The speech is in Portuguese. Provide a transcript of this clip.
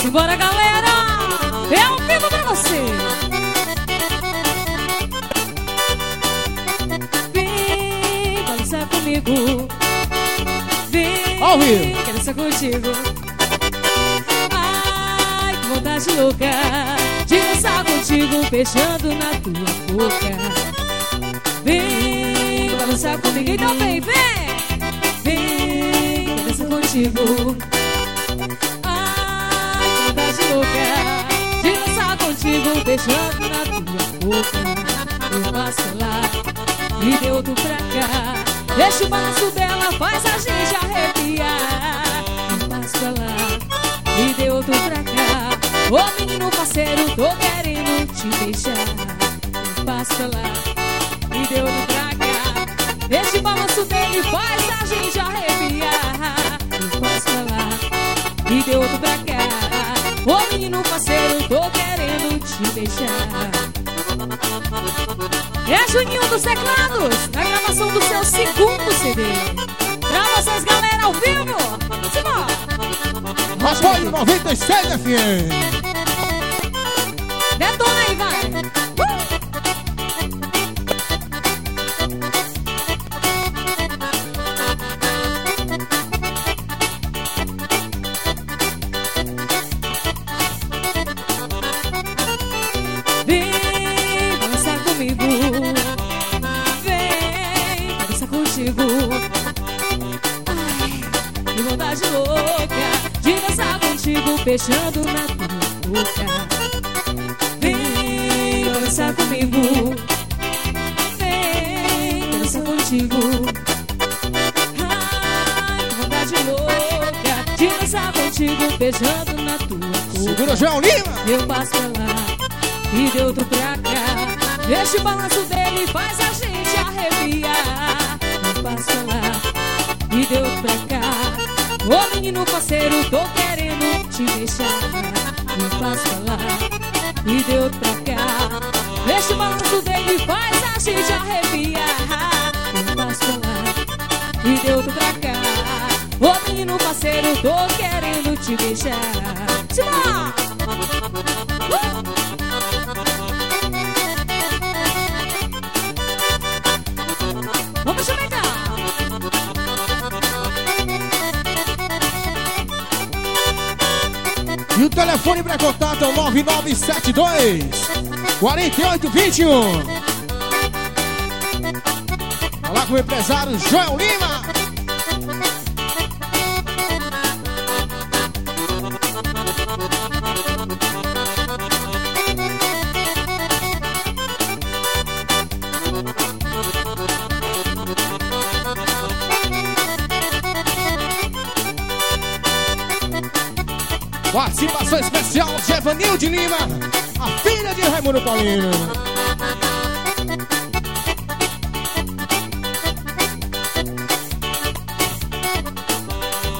Simbora, galera! É ao vivo pra você! Vem balançar comigo. Vem, quero dançar contigo. Ai, que vontade louca de dançar contigo, beijando na tua boca. Vem balançar comigo, então vem, vem! Vem, quero dançar contigo. Louca de dançar contigo, beijando na tua boca. Eu passo lá e deu outro pra cá. Deixa o balanço dela, faz a gente arrepiar. Eu passo lá e deu outro pra cá. Ô menino parceiro, tô querendo te deixar. Eu passo lá e deu outro pra cá. Deixa o balanço dele, faz a gente arrepiar. Eu passo lá e deu outro pra cá. Ô menino parceiro, tô querendo te deixar. É Juninho dos Teclados, na gravação do seu segundo CD. Pra vocês, galera, ao vivo. Simbora! Apoio 97 FM. Detona aí, vai. Beijando na tua boca. Vem dançar comigo. Vem dançar contigo. Ai, que vontade louca de dançar contigo, beijando na tua boca. Segura, João Lima. Eu passo pra lá e deu outro pra cá. Deixa o balanço dele, faz a gente arrepiar. Eu passo pra lá e deu outro pra cá. Ô menino parceiro, tô querendo te deixar. Eu passo pra lá e deu outro pra cá. Deixa o balanço dele, faz a gente arrepiar. Eu passo pra lá e deu outro pra cá. Ô menino parceiro, tô querendo te deixar. Simbora! Vamos chamar. E o telefone para contato é o 9972 4821. Falar com o empresário João Lima. Participação especial de Evanilde Lima, a filha de Raimundo Paulino.